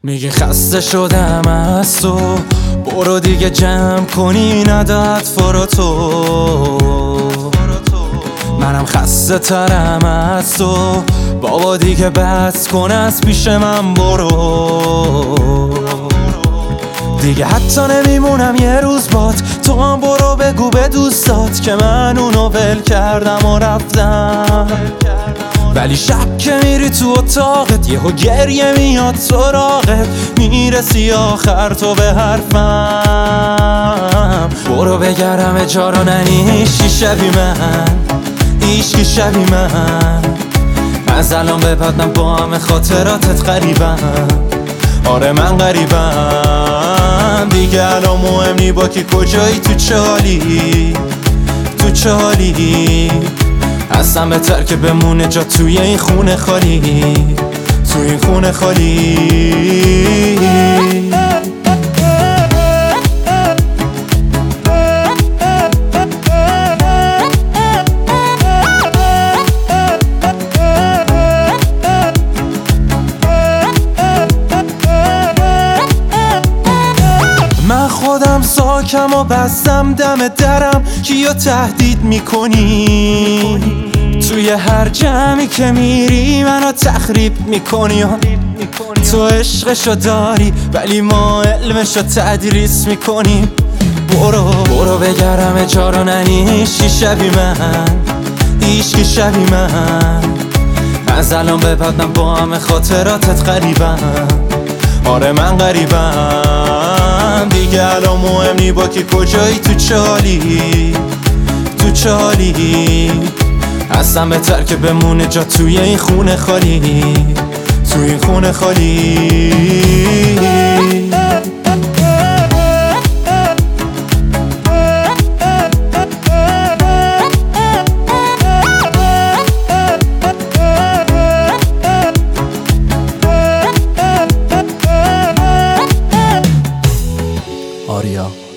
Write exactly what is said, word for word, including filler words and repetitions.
میگه خسته شدم از تو، برو دیگه جمع کنی نداد فرو تو. منم خسته ترم از تو، بابا دیگه بس کن از پیش من برو. دیگه حتی نمیمونم یه روز بات، تو هم برو بگو به دوستات که من اونو ول کردم و رفتم. ولی شب که میری تو اتاقت یهو گریه میاد سراغت، میرسی آخر تو به حرفم. برو بگرم جا رو ننیشی شبی من، ایشکی شبی من. از الان به بعد من با همه خاطراتت غریبم. آره من غریبم دیگه، الان مهم نی با کی کجایی تو چه حالی، تو چه حالی. اصلا بهتر که بمونه جا توی این خونه خالی، توی این خونه خالی. من خودم ساکم و بستم دم درم، کیو تهدید میکنی؟ توی هر جمعی که میری منو تخریب میکنی. تو عشقشو داری ولی ما علمشو تدریس میکنیم. برو برو بگرم جا رو ننیشی شبی من، ایشکی شبی من. از الان به بعد من با همه خاطراتت غریبم. آره من غریبم دیگه، الان مهم نی با کی کجایی تو چه حالی، تو چه حالی. اصلا بهتر که بمونه جا توی این خونه خالی، توی این خونه خالی. آریا